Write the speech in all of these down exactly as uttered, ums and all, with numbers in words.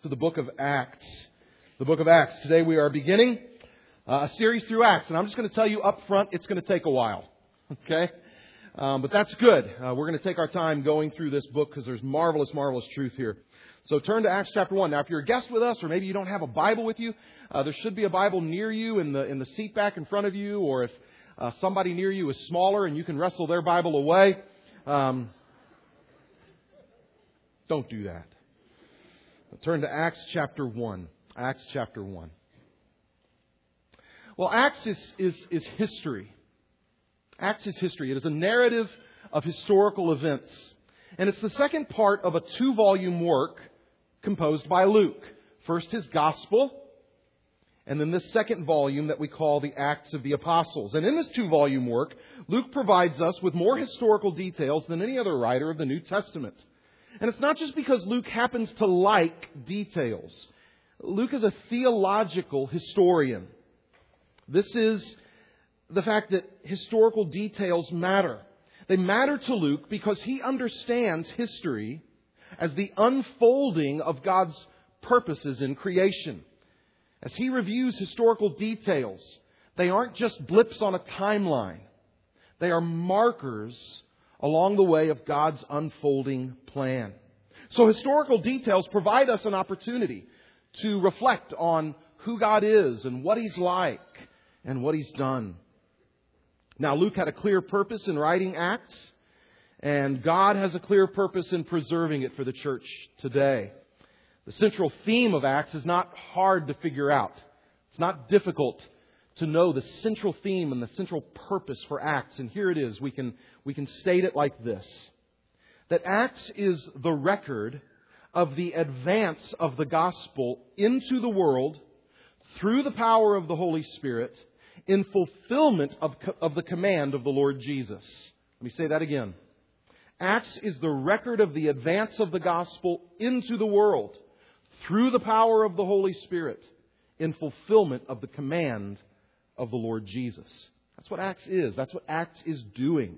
to the book of Acts. The book of Acts. Today we are beginning uh, a series through Acts. And I'm just going to tell you up front, it's going to take a while. Okay? Um, but that's good. Uh, we're going to take our time going through this book because there's marvelous, marvelous truth here. So turn to Acts chapter one. Now, if you're a guest with us, or maybe you don't have a Bible with you, uh, there should be a Bible near you in the in the seat back in front of you. Or if uh, somebody near you is smaller and you can wrestle their Bible away, um, don't do that. Turn to Acts chapter one. Acts chapter one. Well, Acts is, is, is history. Acts is history. It is a narrative of historical events. And it's the second part of a two-volume work composed by Luke. First his Gospel, and then this second volume that we call the Acts of the Apostles. And in this two-volume work, Luke provides us with more historical details than any other writer of the New Testament. And it's not just because Luke happens to like details. Luke is a theological historian. This is the fact that historical details matter. They matter to Luke because he understands history as the unfolding of God's purposes in creation. As he reviews historical details, they aren't just blips on a timeline. They are markers along the way of God's unfolding plan. So historical details provide us an opportunity to reflect on who God is and what He's like and what He's done. Now, Luke had a clear purpose in writing Acts, and God has a clear purpose in preserving it for the church today. The central theme of Acts is not hard to figure out. It's not difficult to know the central theme and the central purpose for Acts. And here it is. We can, we can state it like this. That Acts is the record of the advance of the gospel into the world through the power of the Holy Spirit in fulfillment of, of the command of the Lord Jesus. Let me say that again. Acts is the record of the advance of the gospel into the world through the power of the Holy Spirit in fulfillment of the command of the Lord Jesus. That's what Acts is. That's what Acts is doing.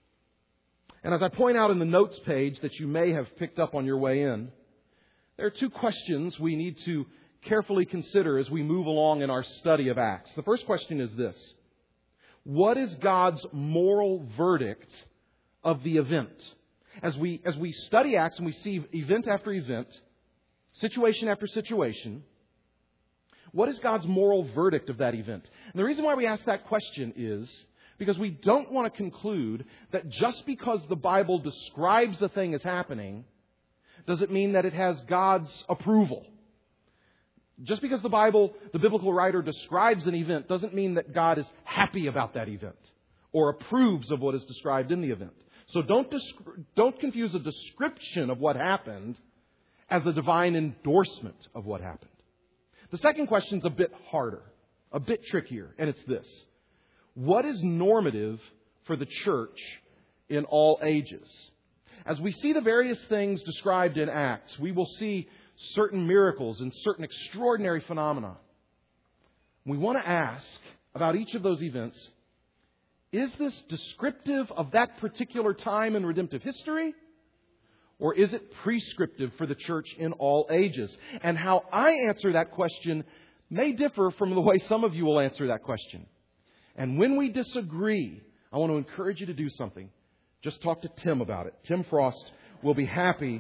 And as I point out in the notes page that you may have picked up on your way in, there are two questions we need to carefully consider as we move along in our study of Acts. The first question is this: what is God's moral verdict of the event? As we, as we study Acts and we see event after event, situation after situation, what is God's moral verdict of that event? And the reason why we ask that question is because we don't want to conclude that just because the Bible describes the thing as happening, does it mean that it has God's approval. Just because the Bible, the biblical writer describes an event, doesn't mean that God is happy about that event or approves of what is described in the event. So don't, descri- don't confuse a description of what happened as a divine endorsement of what happened. The second question is a bit harder, a bit trickier, and it's this. What is normative for the church in all ages? As we see the various things described in Acts, we will see certain miracles and certain extraordinary phenomena. We want to ask about each of those events, is this descriptive of that particular time in redemptive history? Or is it prescriptive for the church in all ages? And how I answer that question may differ from the way some of you will answer that question. And when we disagree, I want to encourage you to do something. Just talk to Tim about it. Tim Frost will be happy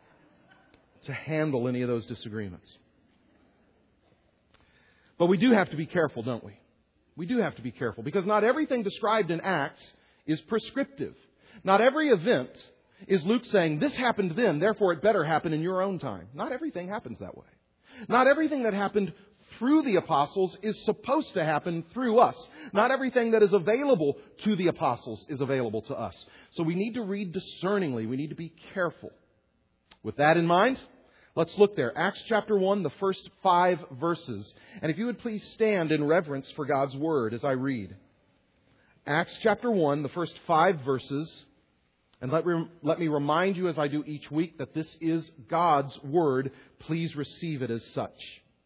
to handle any of those disagreements. But we do have to be careful, don't we? We do have to be careful because not everything described in Acts is prescriptive. Not every event is Luke saying, this happened then, therefore it better happen in your own time. Not everything happens that way. Not everything that happened through the apostles is supposed to happen through us. Not everything that is available to the apostles is available to us. So we need to read discerningly. We need to be careful. With that in mind, let's look there. Acts chapter one, the first five verses. And if you would please stand in reverence for God's Word as I read. Acts chapter one, the first five verses. And let, re- let me remind you as I do each week that this is God's Word. Please receive it as such.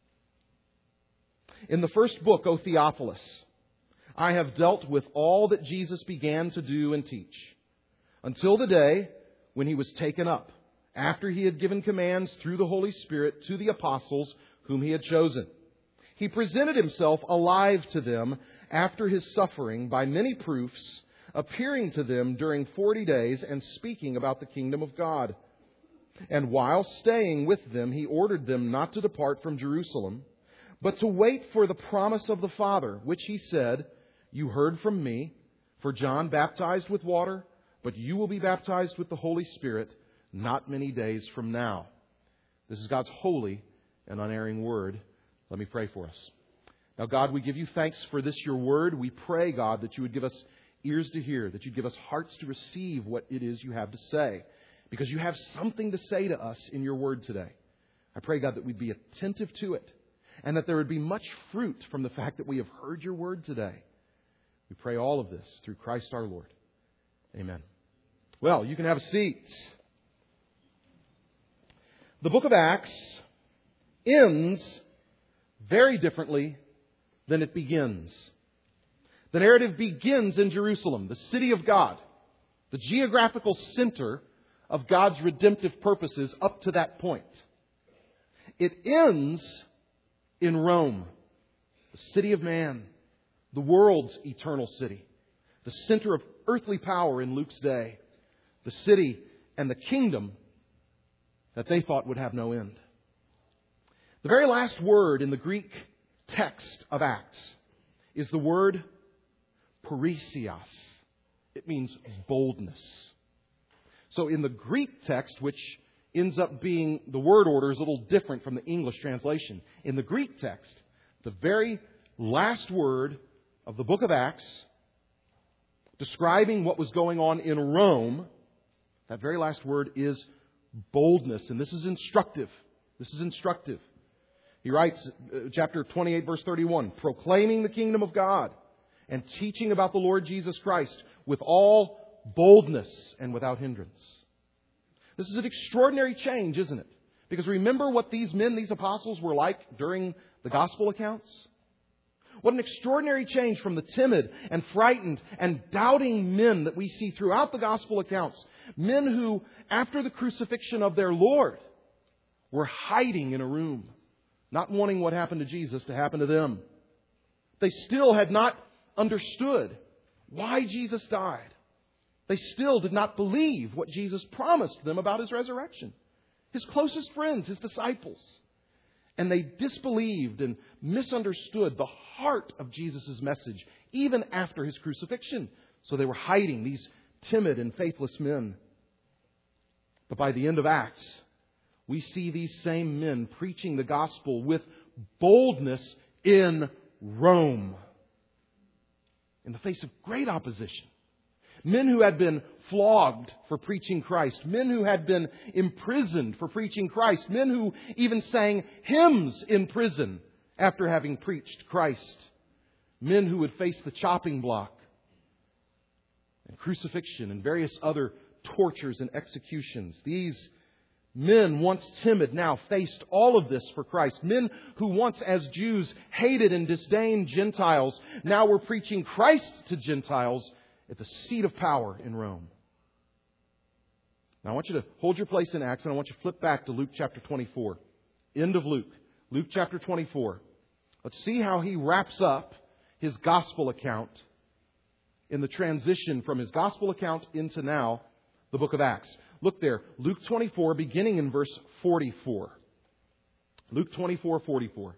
In the first book, O Theophilus, I have dealt with all that Jesus began to do and teach, until the day when He was taken up, after He had given commands through the Holy Spirit to the apostles whom He had chosen. He presented Himself alive to them after His suffering by many proofs, appearing to them during forty days and speaking about the kingdom of God. And while staying with them, He ordered them not to depart from Jerusalem, but to wait for the promise of the Father, which He said, "You heard from me, for John baptized with water, but you will be baptized with the Holy Spirit not many days from now." This is God's holy and unerring Word. Let me pray for us. Now, God, we give You thanks for this, Your Word. We pray, God, that You would give us ears to hear, that You'd give us hearts to receive what it is You have to say, because You have something to say to us in Your Word today. I pray, God, that we'd be attentive to it, and that there would be much fruit from the fact that we have heard Your Word today. We pray all of this through Christ our Lord. Amen. Well, you can have a seat. The book of Acts ends very differently than it begins. The narrative begins in Jerusalem, the city of God, the geographical center of God's redemptive purposes up to that point. It ends in Rome, the city of man, the world's eternal city, the center of earthly power in Luke's day, the city and the kingdom that they thought would have no end. The very last word in the Greek text of Acts is the word parrhesios. It means boldness. So in the Greek text, which ends up being, the word order is a little different from the English translation. In the Greek text, the very last word of the book of Acts, describing what was going on in Rome, that very last word is boldness. And this is instructive. This is instructive. He writes, uh, chapter twenty-eight, verse thirty-one, proclaiming the kingdom of God and teaching about the Lord Jesus Christ with all boldness and without hindrance. This is an extraordinary change, isn't it? Because remember what these men, these apostles, were like during the gospel accounts? What an extraordinary change from the timid and frightened and doubting men that we see throughout the gospel accounts. Men who, after the crucifixion of their Lord, were hiding in a room, not wanting what happened to Jesus to happen to them. They still had not understood why Jesus died. They still did not believe what Jesus promised them about His resurrection. His closest friends, His disciples. And they disbelieved and misunderstood the heart of Jesus' message, even after His crucifixion. So they were hiding, these timid and faithless men. But by the end of Acts, we see these same men preaching the gospel with boldness in Rome, in the face of great opposition. Men who had been flogged for preaching Christ. Men who had been imprisoned for preaching Christ. Men who even sang hymns in prison after having preached Christ. Men who would face the chopping block and crucifixion and various other tortures and executions. These men, once timid, now faced all of this for Christ. Men who once as Jews hated and disdained Gentiles, now were preaching Christ to Gentiles at the seat of power in Rome. Now I want you to hold your place in Acts, and I want you to flip back to Luke chapter twenty-four. End of Luke. Luke chapter twenty-four. Let's see how he wraps up his gospel account in the transition from his gospel account into now the book of Acts. Look there, Luke twenty-four, beginning in verse forty-four. Luke twenty-four, forty-four.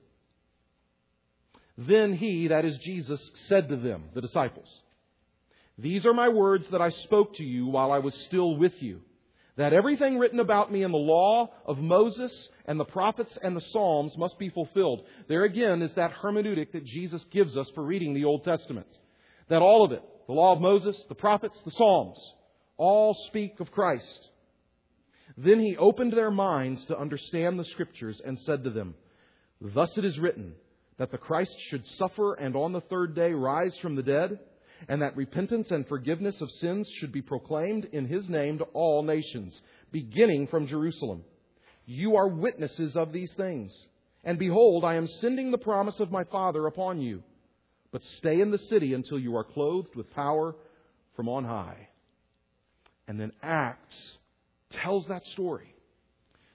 Then he, that is Jesus, said to them, the disciples, "These are my words that I spoke to you while I was still with you, that everything written about me in the law of Moses and the prophets and the Psalms must be fulfilled." There again is that hermeneutic that Jesus gives us for reading the Old Testament. That all of it, the law of Moses, the prophets, the Psalms, all speak of Christ. Then he opened their minds to understand the Scriptures and said to them, "Thus it is written, that the Christ should suffer and on the third day rise from the dead, and that repentance and forgiveness of sins should be proclaimed in His name to all nations, beginning from Jerusalem. You are witnesses of these things. And behold, I am sending the promise of my Father upon you. But stay in the city until you are clothed with power from on high." And then Acts tells that story.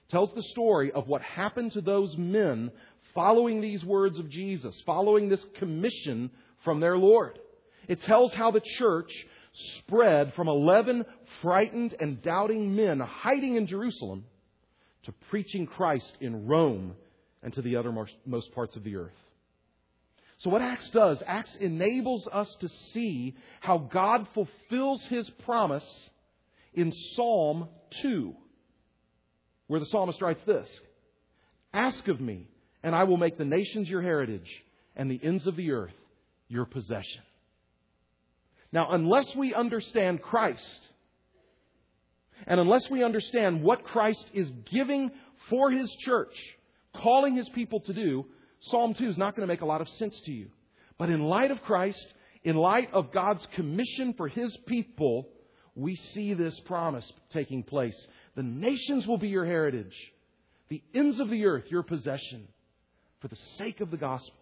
tells the story of what happened to those men following these words of Jesus, following this commission from their Lord. It tells how the church spread from eleven frightened and doubting men hiding in Jerusalem to preaching Christ in Rome and to the uttermost parts of the earth. So what Acts does, Acts enables us to see how God fulfills His promise in Psalm two, where the psalmist writes this: "Ask of me, and I will make the nations your heritage, and the ends of the earth your possession." Now, unless we understand Christ, and unless we understand what Christ is giving for His church, calling His people to do, Psalm two is not going to make a lot of sense to you. But in light of Christ, in light of God's commission for His people, we see this promise taking place. The nations will be your heritage, the ends of the earth your possession, for the sake of the gospel.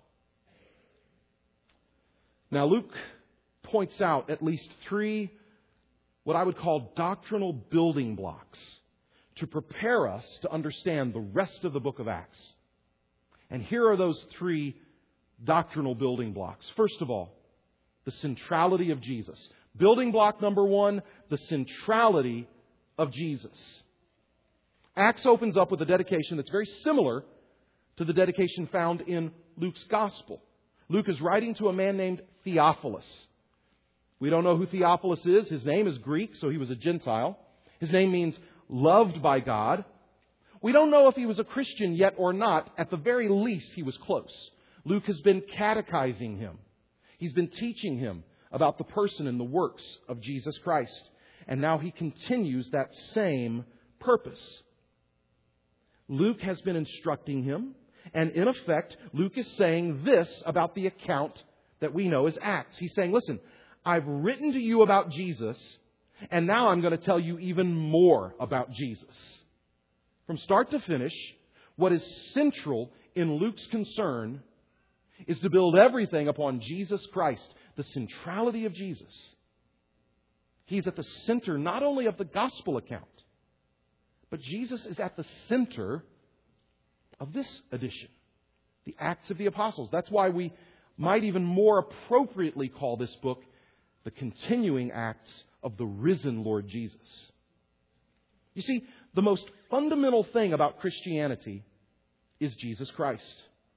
Now, Luke points out at least three, what I would call doctrinal building blocks, to prepare us to understand the rest of the book of Acts. And here are those three doctrinal building blocks. First of all, the centrality of Jesus. Building block number one, the centrality of Jesus. Acts opens up with a dedication that's very similar to the dedication found in Luke's Gospel. Luke is writing to a man named Theophilus. We don't know who Theophilus is. His name is Greek, so he was a Gentile. His name means loved by God. We don't know if he was a Christian yet or not. At the very least, he was close. Luke has been catechizing him. He's been teaching him about the person and the works of Jesus Christ. And now he continues that same purpose. Luke has been instructing him. And in effect, Luke is saying this about the account that we know as Acts. He's saying, listen, I've written to you about Jesus, and now I'm going to tell you even more about Jesus. From start to finish, what is central in Luke's concern is to build everything upon Jesus Christ, the centrality of Jesus. He's at the center not only of the gospel account, but Jesus is at the center of this edition, the Acts of the Apostles. That's why we might even more appropriately call this book the continuing acts of the risen Lord Jesus. You see, the most fundamental thing about Christianity is Jesus Christ.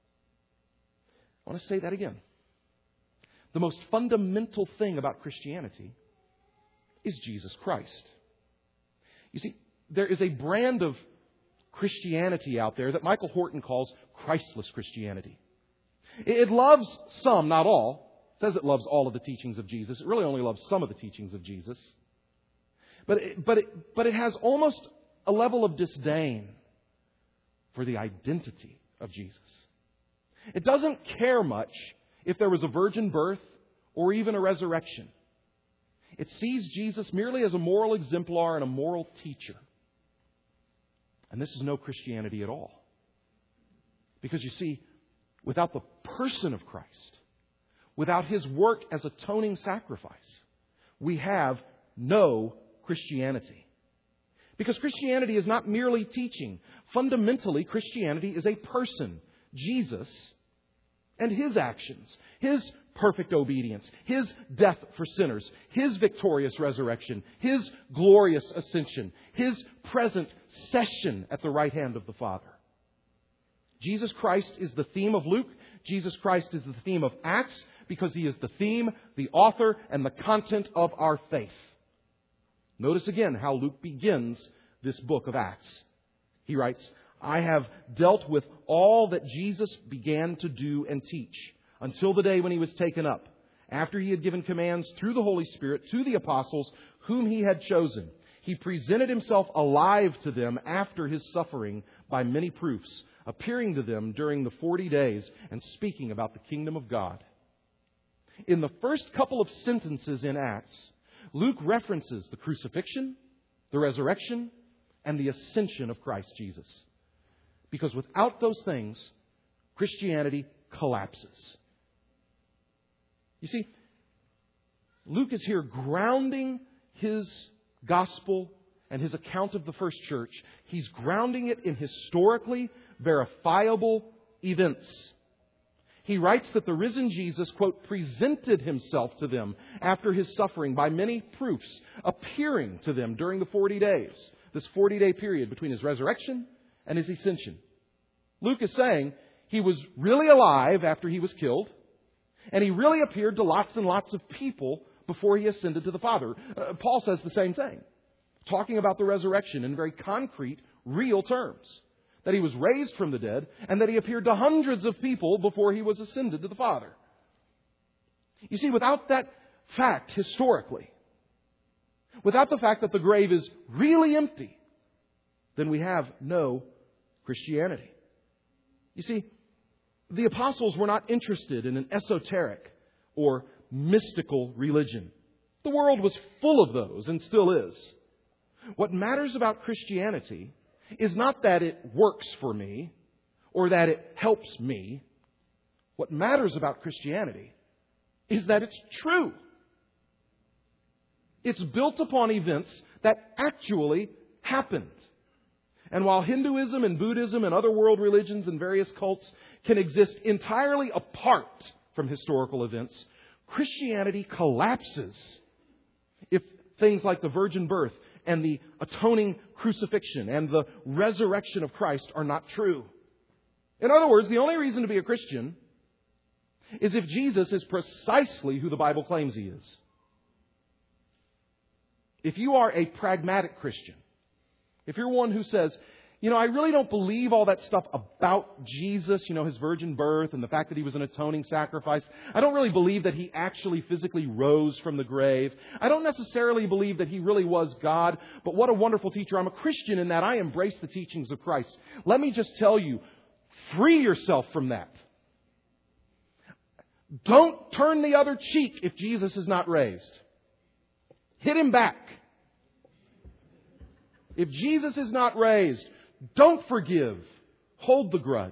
I want to say that again. The most fundamental thing about Christianity is Jesus Christ. You see, there is a brand of Christianity out there that Michael Horton calls Christless Christianity. It loves some, not all. It says it loves all of the teachings of Jesus. It really only loves some of the teachings of Jesus. But it, but it, but it has almost a level of disdain for the identity of Jesus. It doesn't care much if there was a virgin birth or even a resurrection. It sees Jesus merely as a moral exemplar and a moral teacher. And this is no Christianity at all. Because you see, without the person of Christ, without His work as atoning sacrifice, we have no Christianity. Because Christianity is not merely teaching. Fundamentally, Christianity is a person, Jesus, and His actions, His perfect obedience, His death for sinners, His victorious resurrection, His glorious ascension, His present session at the right hand of the Father. Jesus Christ is the theme of Luke. Jesus Christ is the theme of Acts because He is the theme, the author, and the content of our faith. Notice again how Luke begins this book of Acts. He writes, I have dealt with all that Jesus began to do and teach until the day when He was taken up, after He had given commands through the Holy Spirit to the apostles whom He had chosen. He presented Himself alive to them after His suffering by many proofs, appearing to them during the forty days and speaking about the kingdom of God. In the first couple of sentences in Acts, Luke references the crucifixion, the resurrection, and the ascension of Christ Jesus. Because without those things, Christianity collapses. You see, Luke is here grounding his gospel and his account of the first church, he's grounding it in historically verifiable events. He writes that the risen Jesus, quote, presented himself to them after his suffering by many proofs, appearing to them during the forty days, this forty-day period between his resurrection and his ascension. Luke is saying he was really alive after he was killed, and he really appeared to lots and lots of people before he ascended to the Father. Uh, Paul says the same thing, talking about the resurrection in very concrete, real terms. That he was raised from the dead, and that he appeared to hundreds of people before he was ascended to the Father. You see, without that fact historically, without the fact that the grave is really empty, then we have no Christianity. You see, the apostles were not interested in an esoteric or mystical religion. The world was full of those and still is. What matters about Christianity is not that it works for me or that it helps me. What matters about Christianity is that it's true. It's built upon events that actually happened. And while Hinduism and Buddhism and other world religions and various cults can exist entirely apart from historical events, Christianity collapses if things like the virgin birth and the atoning crucifixion and the resurrection of Christ are not true. In other words, the only reason to be a Christian is if Jesus is precisely who the Bible claims He is. If you are a pragmatic Christian, if you're one who says, you know, I really don't believe all that stuff about Jesus, you know, His virgin birth and the fact that He was an atoning sacrifice. I don't really believe that He actually physically rose from the grave. I don't necessarily believe that He really was God, but what a wonderful teacher. I'm a Christian in that I embrace the teachings of Christ. Let me just tell you, free yourself from that. Don't turn the other cheek if Jesus is not raised. Hit Him back. If Jesus is not raised, don't forgive. Hold the grudge.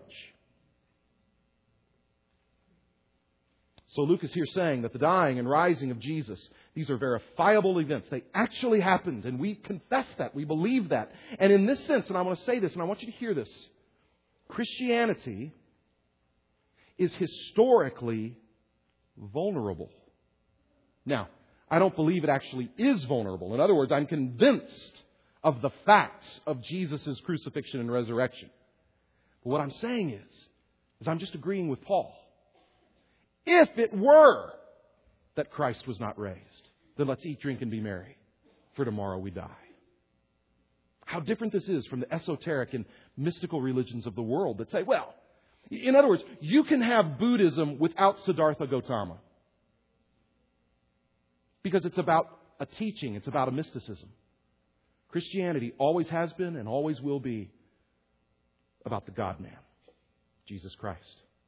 So Luke is here saying that the dying and rising of Jesus, these are verifiable events. They actually happened, and we confess that. We believe that. And in this sense, and I want to say this, and I want you to hear this, Christianity is historically vulnerable. Now, I don't believe it actually is vulnerable. In other words, I'm convinced of the facts of Jesus' crucifixion and resurrection. But what I'm saying is, is I'm just agreeing with Paul. If it were that Christ was not raised, then let's eat, drink, and be merry, for tomorrow we die. How different this is from the esoteric and mystical religions of the world that say, well, in other words, you can have Buddhism without Siddhartha Gautama. Because it's about a teaching, it's about a mysticism. Christianity always has been and always will be about the God-man, Jesus Christ.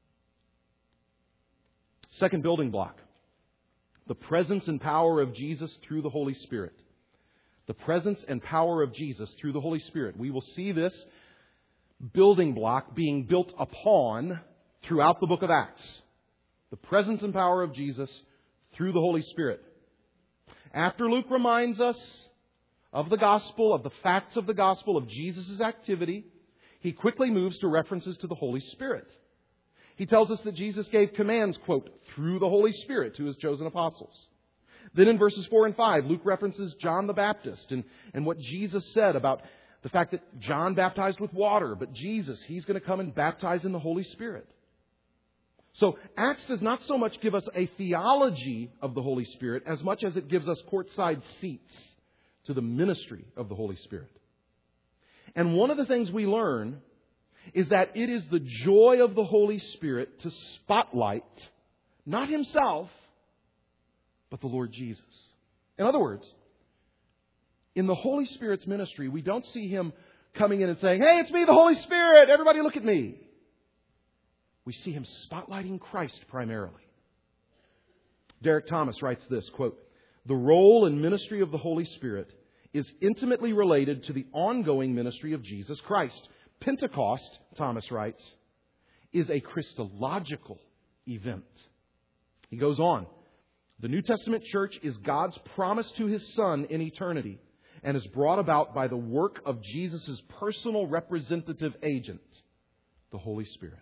Second building block, the presence and power of Jesus through the Holy Spirit. The presence and power of Jesus through the Holy Spirit. We will see this building block being built upon throughout the book of Acts. The presence and power of Jesus through the Holy Spirit. After Luke reminds us of the gospel, of the facts of the gospel, of Jesus' activity, he quickly moves to references to the Holy Spirit. He tells us that Jesus gave commands, quote, through the Holy Spirit to His chosen apostles. Then in verses four and five, Luke references John the Baptist and, and what Jesus said about the fact that John baptized with water, but Jesus, He's going to come and baptize in the Holy Spirit. So Acts does not so much give us a theology of the Holy Spirit as much as it gives us courtside seats to the ministry of the Holy Spirit. And one of the things we learn is that it is the joy of the Holy Spirit to spotlight not Himself, but the Lord Jesus. In other words, in the Holy Spirit's ministry, we don't see Him coming in and saying, hey, it's me, the Holy Spirit, everybody look at me. We see Him spotlighting Christ primarily. Derek Thomas writes this, quote, the role and ministry of the Holy Spirit is intimately related to the ongoing ministry of Jesus Christ. Pentecost, Thomas writes, is a Christological event. He goes on. The New Testament church is God's promise to His Son in eternity. and is brought about by the work of Jesus' personal representative agent, the Holy Spirit.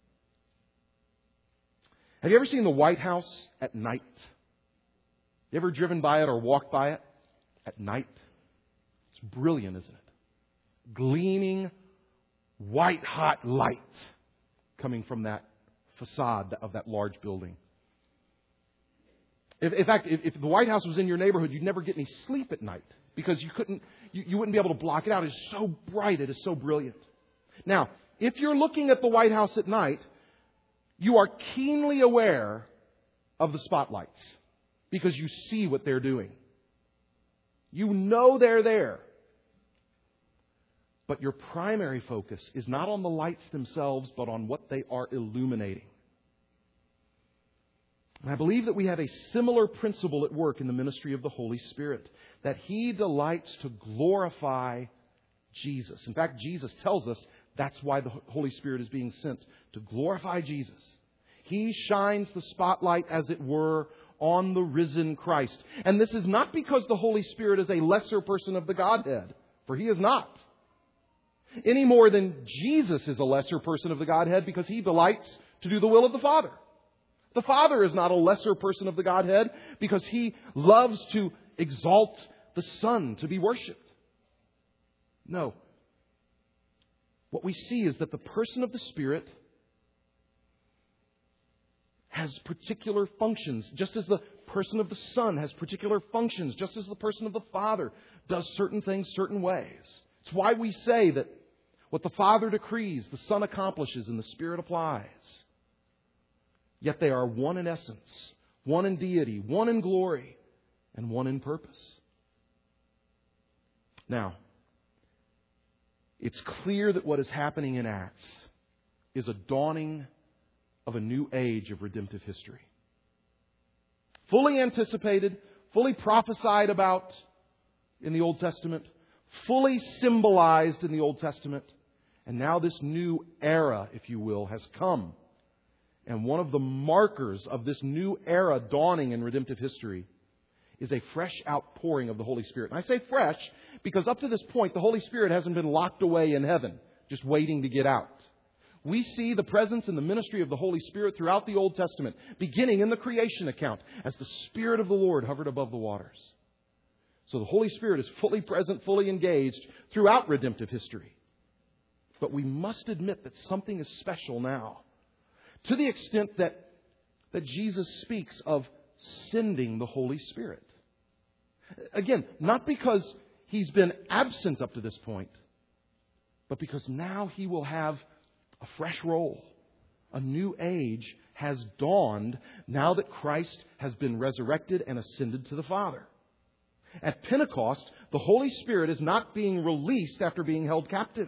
Have you ever seen the White House at night? You ever driven by it or walked by it at night? It's brilliant, isn't it? Gleaming, white-hot light coming from that facade of that large building. If, in fact, if, if the White House was in your neighborhood, you'd never get any sleep at night because you couldn't, you, you wouldn't be able to block it out. It's so bright. It is so brilliant. Now, if you're looking at the White House at night, you are keenly aware of the spotlights because you see what they're doing. You know they're there. But your primary focus is not on the lights themselves, but on what they are illuminating. And I believe that we have a similar principle at work in the ministry of the Holy Spirit, that He delights to glorify Jesus. In fact, Jesus tells us that's why the Holy Spirit is being sent, to glorify Jesus. He shines the spotlight, as it were, on the risen Christ. And this is not because the Holy Spirit is a lesser person of the Godhead, for He is not. Any more than Jesus is a lesser person of the Godhead because He delights to do the will of the Father. The Father is not a lesser person of the Godhead because He loves to exalt the Son to be worshipped. No. What we see is that the person of the Spirit has particular functions, just as the person of the Son has particular functions, just as the person of the Father does certain things certain ways. It's why we say that what the Father decrees, the Son accomplishes, and the Spirit applies. Yet they are one in essence, one in deity, one in glory, and one in purpose. Now, it's clear that what is happening in Acts is a dawning of a new age of redemptive history. Fully anticipated, fully prophesied about in the Old Testament, fully symbolized in the Old Testament, and now this new era, if you will, has come. And one of the markers of this new era dawning in redemptive history is a fresh outpouring of the Holy Spirit. And I say fresh because up to this point, the Holy Spirit hasn't been locked away in heaven, just waiting to get out. We see the presence and the ministry of the Holy Spirit throughout the Old Testament, beginning in the creation account as the Spirit of the Lord hovered above the waters. So the Holy Spirit is fully present, fully engaged throughout redemptive history. But we must admit that something is special now. To the extent that, that Jesus speaks of sending the Holy Spirit. Again, not because He's been absent up to this point, but because now He will have a fresh role. A new age has dawned now that Christ has been resurrected and ascended to the Father. At Pentecost, the Holy Spirit is not being released after being held captive.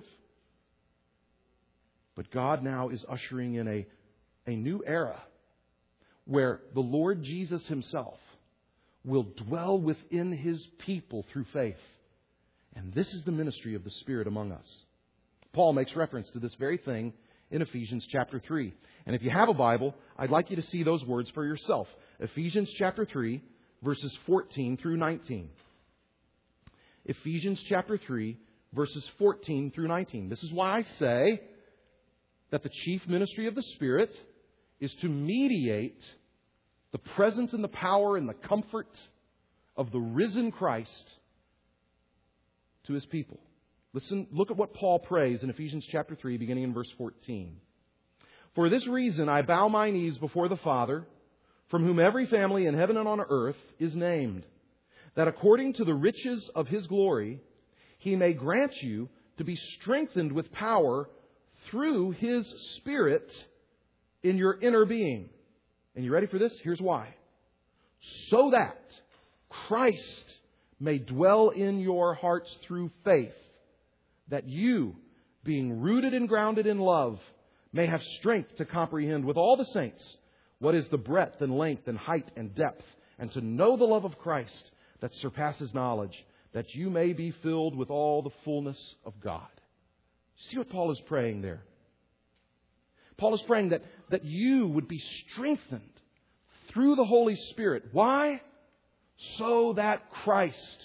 But God now is ushering in a A new era where the Lord Jesus Himself will dwell within His people through faith. And this is the ministry of the Spirit among us. Paul makes reference to this very thing in Ephesians chapter three. And if you have a Bible, I'd like you to see those words for yourself. Ephesians chapter three, verses fourteen through nineteen. Ephesians chapter three, verses fourteen through nineteen. This is why I say that the chief ministry of the Spirit is to mediate the presence and the power and the comfort of the risen Christ to His people. Listen, look at what Paul prays in Ephesians chapter three, beginning in verse fourteen. For this reason I bow my knees before the Father, from whom every family in heaven and on earth is named, that according to the riches of His glory, He may grant you to be strengthened with power through His Spirit in your inner being. And you ready for this? Here's why. So that Christ may dwell in your hearts through faith, that you, being rooted and grounded in love, may have strength to comprehend with all the saints what is the breadth and length and height and depth, and to know the love of Christ that surpasses knowledge, that you may be filled with all the fullness of God. See what Paul is praying there? Paul is praying that, that you would be strengthened through the Holy Spirit. Why? So that Christ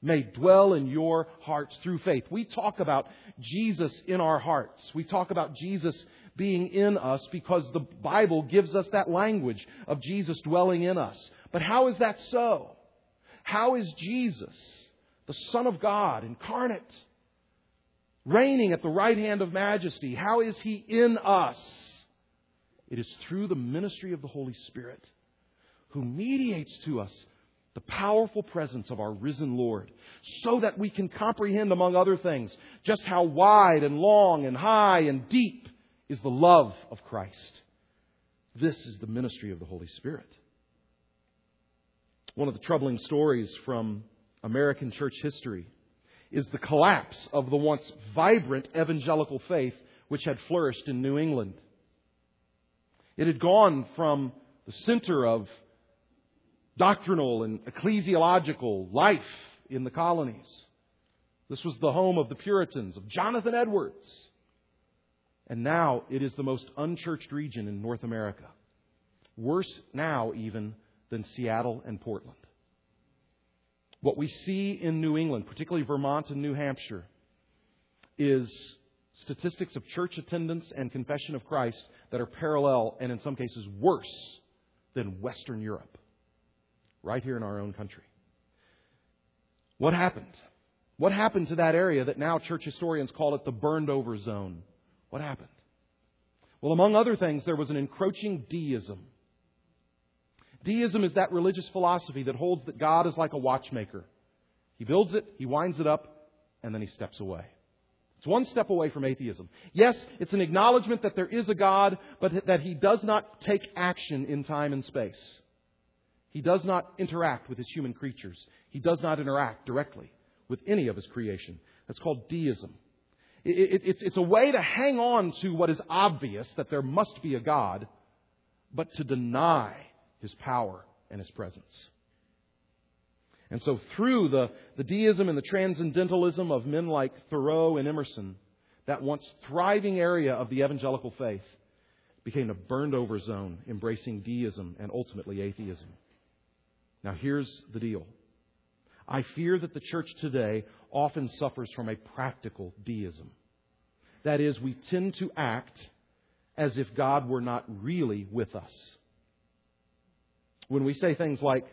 may dwell in your hearts through faith. We talk about Jesus in our hearts. We talk about Jesus being in us because the Bible gives us that language of Jesus dwelling in us. But how is that so? How is Jesus, the Son of God, incarnate, reigning at the right hand of majesty? How is He in us? It is through the ministry of the Holy Spirit, who mediates to us the powerful presence of our risen Lord, so that we can comprehend, among other things, just how wide and long and high and deep is the love of Christ. This is the ministry of the Holy Spirit. One of the troubling stories from American church history is the collapse of the once vibrant evangelical faith which had flourished in New England. It had gone from the center of doctrinal and ecclesiological life in the colonies. This was the home of the Puritans, of Jonathan Edwards. And now it is the most unchurched region in North America. Worse now even than Seattle and Portland. What we see in New England, particularly Vermont and New Hampshire, is statistics of church attendance and confession of Christ that are parallel and in some cases worse than Western Europe. Right here in our own country. What happened? What happened to that area that now church historians call it the burned over zone? What happened? Well, among other things, there was an encroaching deism. Deism is that religious philosophy that holds that God is like a watchmaker. He builds it, He winds it up, and then He steps away. It's one step away from atheism. Yes, it's an acknowledgement that there is a God, but that He does not take action in time and space. He does not interact with His human creatures. He does not interact directly with any of His creation. That's called deism. It, it, it's, it's a way to hang on to what is obvious, that there must be a God, but to deny His power and His presence. And so through the, the deism and the transcendentalism of men like Thoreau and Emerson, that once thriving area of the evangelical faith became a burned over zone, embracing deism and ultimately atheism. Now here's the deal. I fear that the church today often suffers from a practical deism. That is, we tend to act as if God were not really with us. When we say things like,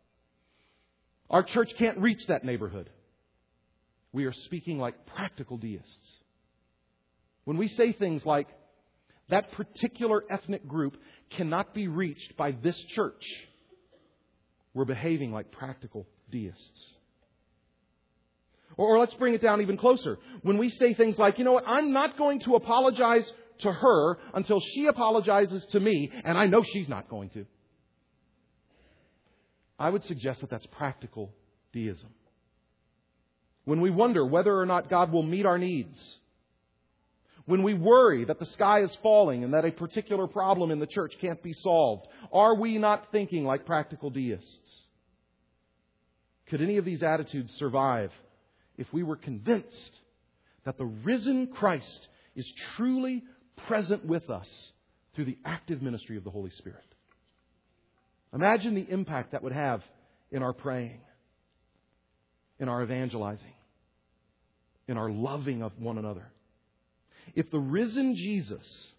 our church can't reach that neighborhood, we are speaking like practical deists. When we say things like, that particular ethnic group cannot be reached by this church, we're behaving like practical deists. Or, or let's bring it down even closer. When we say things like, you know what, I'm not going to apologize to her until she apologizes to me, and I know she's not going to. I would suggest that that's practical deism. When we wonder whether or not God will meet our needs, when we worry that the sky is falling and that a particular problem in the church can't be solved, are we not thinking like practical deists? Could any of these attitudes survive if we were convinced that the risen Christ is truly present with us through the active ministry of the Holy Spirit? Imagine the impact that would have in our praying, in our evangelizing, in our loving of one another. If the risen Jesus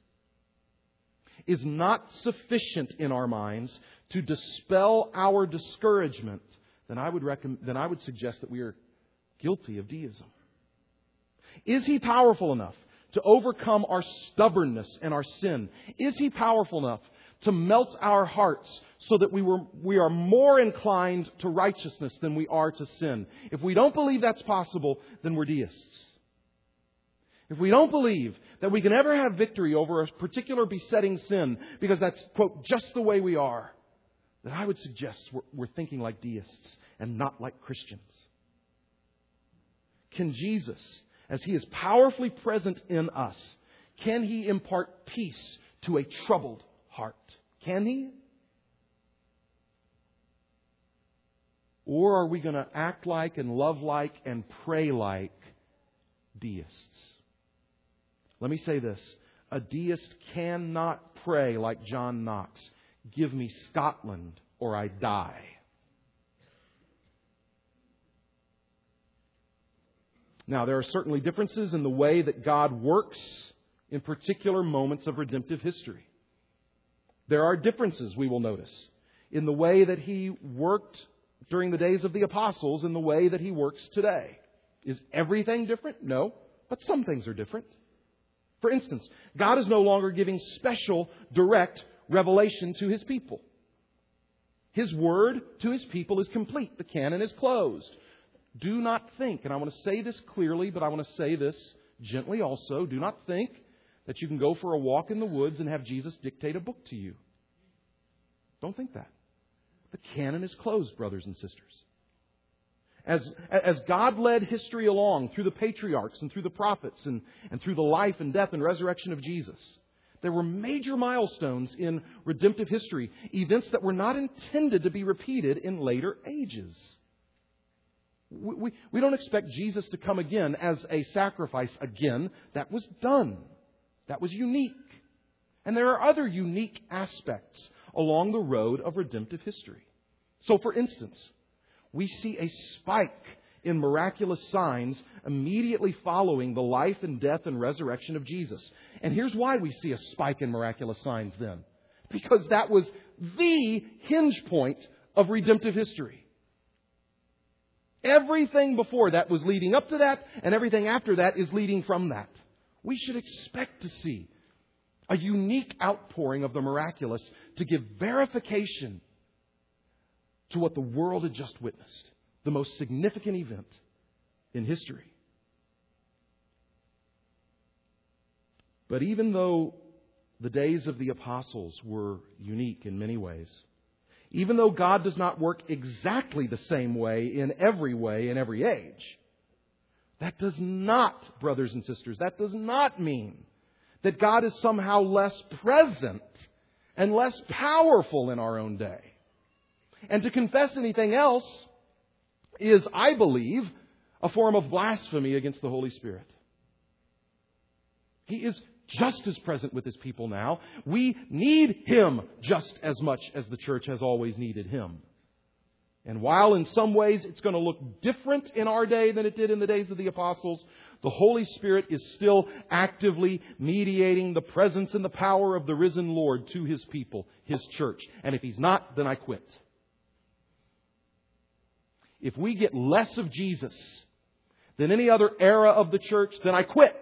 is not sufficient in our minds to dispel our discouragement, then I would recommend, then I would suggest that we are guilty of deism. Is He powerful enough to overcome our stubbornness and our sin? Is He powerful enough to melt our hearts so that we were we are more inclined to righteousness than we are to sin? If we don't believe that's possible, then we're deists. If we don't believe that we can ever have victory over a particular besetting sin because that's, quote, just the way we are, then I would suggest we're, we're thinking like deists and not like Christians. Can Jesus, as He is powerfully present in us, can He impart peace to a troubled heart? Can He? Or are we going to act like and love like and pray like deists? Let me say this. A deist cannot pray like John Knox, give me Scotland or I die. Now, there are certainly differences in the way that God works in particular moments of redemptive history. There are differences, we will notice, in the way that He worked during the days of the apostles and the way that He works today. Is everything different? No, but some things are different. For instance, God is no longer giving special, direct revelation to His people. His word to His people is complete. The canon is closed. Do not think, and I want to say this clearly, but I want to say this gently also, do not think that you can go for a walk in the woods and have Jesus dictate a book to you. Don't think that. The canon is closed, brothers and sisters. As, as God led history along through the patriarchs and through the prophets and, and through the life and death and resurrection of Jesus, there were major milestones in redemptive history, events that were not intended to be repeated in later ages. We, we, we don't expect Jesus to come again as a sacrifice again. That was done. That was unique. And there are other unique aspects along the road of redemptive history. So, for instance, we see a spike in miraculous signs immediately following the life and death and resurrection of Jesus. And here's why we see a spike in miraculous signs then. Because that was the hinge point of redemptive history. Everything before that was leading up to that, and everything after that is leading from that. We should expect to see a unique outpouring of the miraculous to give verification to what the world had just witnessed. The most significant event in history. But even though the days of the apostles were unique in many ways, even though God does not work exactly the same way in every way in every age, that does not, brothers and sisters, that does not mean that God is somehow less present and less powerful in our own day. And to confess anything else is, I believe, a form of blasphemy against the Holy Spirit. He is just as present with His people now. We need Him just as much as the church has always needed Him. And while in some ways it's going to look different in our day than it did in the days of the apostles, the Holy Spirit is still actively mediating the presence and the power of the risen Lord to His people, His church. And if He's not, then I quit. If we get less of Jesus than any other era of the church, then I quit.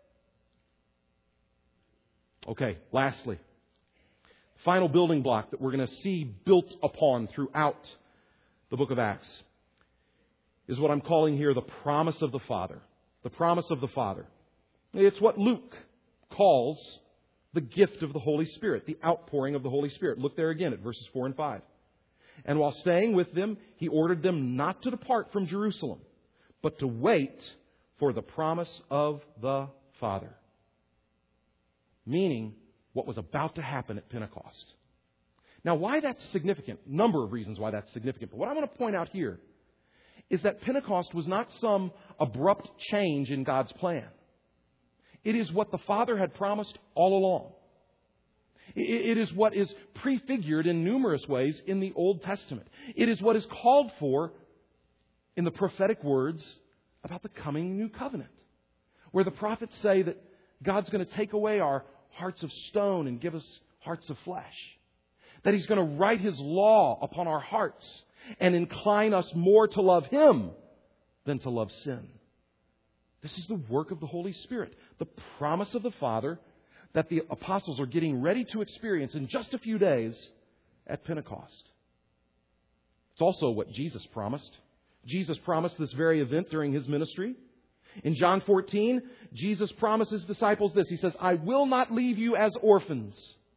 Okay, lastly, final building block that we're going to see built upon throughout the book of Acts is what I'm calling here the promise of the Father. The promise of the Father. It's what Luke calls the gift of the Holy Spirit, the outpouring of the Holy Spirit. Look there again at verses four and five. And while staying with them, He ordered them not to depart from Jerusalem, but to wait for the promise of the Father. Meaning what was about to happen at Pentecost. Now, why that's significant? Number of reasons why that's significant. But what I want to point out here is that Pentecost was not some abrupt change in God's plan. It is what the Father had promised all along. It is what is prefigured in numerous ways in the Old Testament. It is what is called for in the prophetic words about the coming new covenant, where the prophets say that God's going to take away our hearts of stone and give us hearts of flesh. That He's going to write His law upon our hearts and incline us more to love Him than to love sin. This is the work of the Holy Spirit, the promise of the Father that the apostles are getting ready to experience in just a few days at Pentecost. It's also what Jesus promised. Jesus promised this very event during His ministry. In John fourteen, Jesus promised His disciples this. He says, I will not leave you as orphans.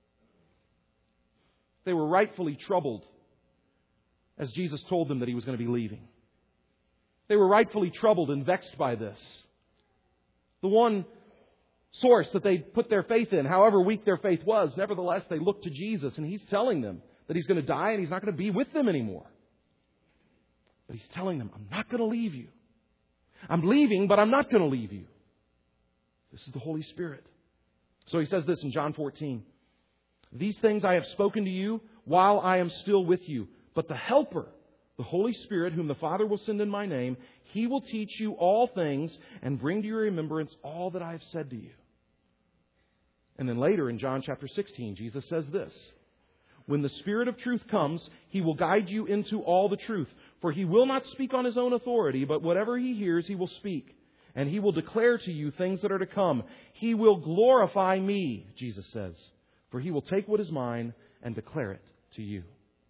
They were rightfully troubled as Jesus told them that He was going to be leaving. They were rightfully troubled and vexed by this. The one source that they put their faith in, however weak their faith was, nevertheless they looked to Jesus, and He's telling them that He's going to die and He's not going to be with them anymore. But He's telling them, I'm not going to leave you. I'm leaving, but I'm not going to leave you. This is the Holy Spirit. So He says this in John fourteen. These things I have spoken to you while I am still with you. But the Helper, the Holy Spirit, whom the Father will send in my name, He will teach you all things and bring to your remembrance all that I have said to you. And then later in John chapter sixteen, Jesus says this, when the Spirit of truth comes, He will guide you into all the truth. For He will not speak on His own authority, but whatever He hears, He will speak. And He will declare to you things that are to come. He will glorify me, Jesus says. For He will take what is mine and declare it to you.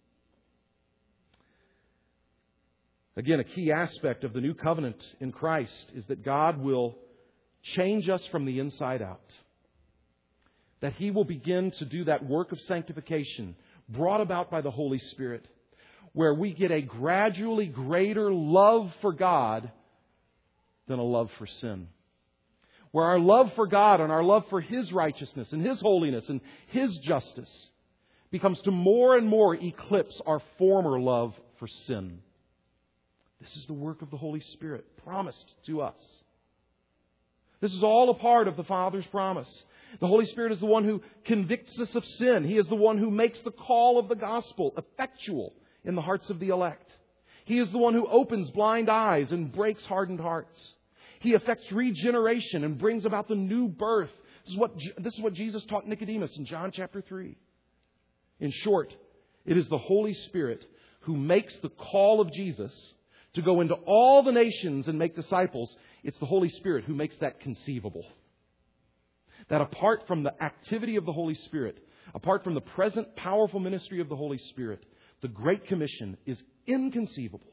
Again, a key aspect of the new covenant in Christ is that God will change us from the inside out. That He will begin to do that work of sanctification brought about by the Holy Spirit, where we get a gradually greater love for God than a love for sin. Where our love for God and our love for His righteousness and His holiness and His justice becomes to more and more eclipse our former love for sin. This is the work of the Holy Spirit promised to us. This is all a part of the Father's promise. The Holy Spirit is the one who convicts us of sin. He is the one who makes the call of the gospel effectual in the hearts of the elect. He is the one who opens blind eyes and breaks hardened hearts. He effects regeneration and brings about the new birth. This is what, this is what Jesus taught Nicodemus in John chapter three. In short, it is the Holy Spirit who makes the call of Jesus to go into all the nations and make disciples. It's the Holy Spirit who makes that conceivable. That apart from the activity of the Holy Spirit, apart from the present powerful ministry of the Holy Spirit, the Great Commission is inconceivable.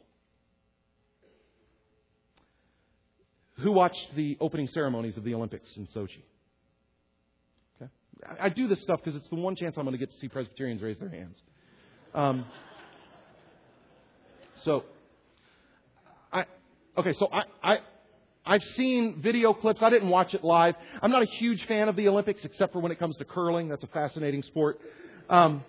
Who watched the opening ceremonies of the Olympics in Sochi? Okay. I do this stuff because it's the one chance I'm going to get to see Presbyterians raise their hands. Um, so, I okay. So I. I I've seen video clips. I didn't watch it live. I'm not a huge fan of the Olympics, except for when it comes to curling. That's a fascinating sport. Um,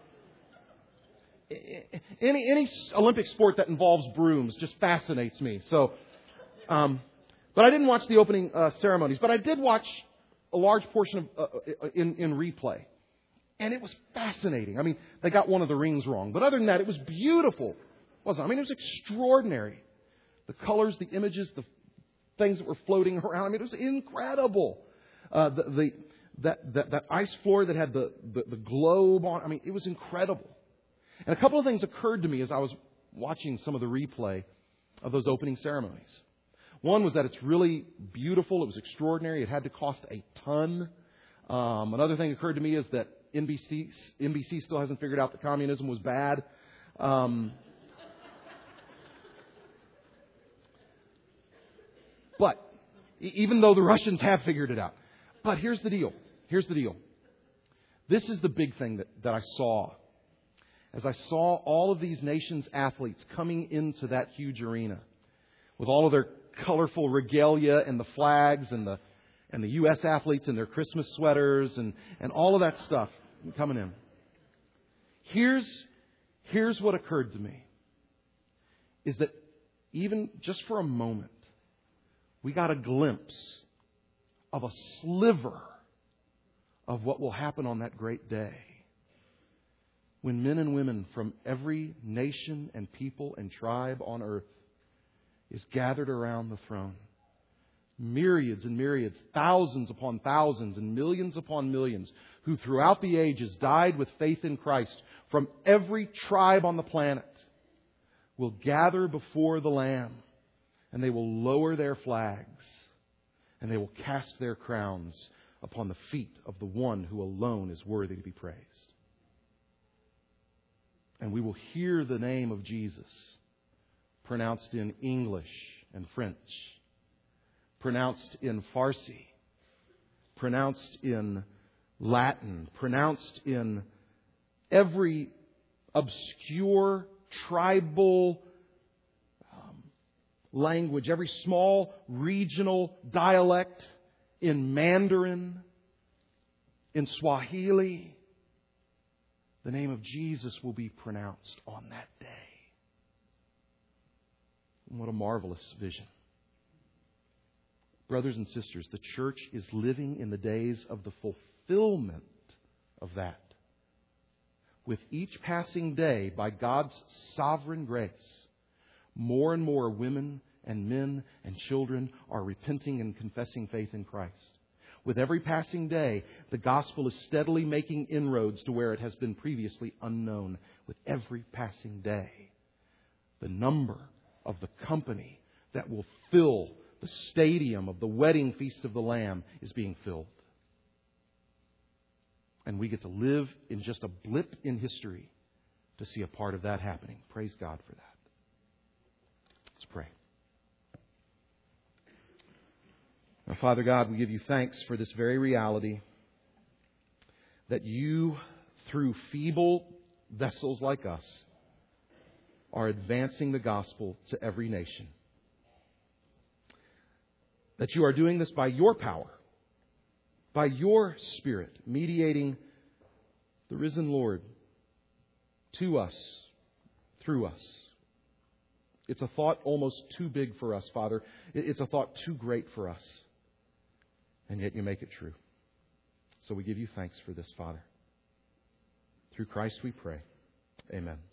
any any Olympic sport that involves brooms just fascinates me. So, um, but I didn't watch the opening uh, ceremonies. But I did watch a large portion of uh, in in replay, and it was fascinating. I mean, they got one of the rings wrong, but other than that, it was beautiful. Wasn't it? I mean, it was extraordinary. The colors, the images, the things that were floating around. I mean, it was incredible. Uh, the, the that, that that ice floor that had the, the the globe on. I mean, it was incredible. And a couple of things occurred to me as I was watching some of the replay of those opening ceremonies. One was that it's really beautiful. It was extraordinary. It had to cost a ton. Um, another thing occurred to me is that N B C N B C still hasn't figured out that communism was bad. Um, But even though the Russians have figured it out. But here's the deal. Here's the deal. This is the big thing that, that I saw. As I saw all of these nations' athletes coming into that huge arena with all of their colorful regalia and the flags and the and the U S athletes in their Christmas sweaters and, and all of that stuff coming in. Here's, here's what occurred to me. Is that even just for a moment, we got a glimpse of a sliver of what will happen on that great day. When men and women from every nation and people and tribe on earth is gathered around the throne. Myriads and myriads, thousands upon thousands and millions upon millions who throughout the ages died with faith in Christ from every tribe on the planet will gather before the Lamb. And they will lower their flags, and they will cast their crowns upon the feet of the one who alone is worthy to be praised. And we will hear the name of Jesus pronounced in English and French, pronounced in Farsi, pronounced in Latin, pronounced in every obscure tribal language, every small regional dialect, in Mandarin, in Swahili. The name of Jesus will be pronounced on that day. And what a marvelous vision. Brothers and sisters, the church is living in the days of the fulfillment of that. With each passing day, by God's sovereign grace, more and more women and men and children are repenting and confessing faith in Christ. With every passing day, the gospel is steadily making inroads to where it has been previously unknown. With every passing day, the number of the company that will fill the stadium of the wedding feast of the Lamb is being filled. And we get to live in just a blip in history to see a part of that happening. Praise God for that. Let's pray. Now, Father God, we give you thanks for this very reality that you, through feeble vessels like us, are advancing the gospel to every nation. That you are doing this by your power, by your Spirit, mediating the risen Lord to us, through us. It's a thought almost too big for us, Father. It's a thought too great for us. And yet you make it true. So we give you thanks for this, Father. Through Christ we pray. Amen.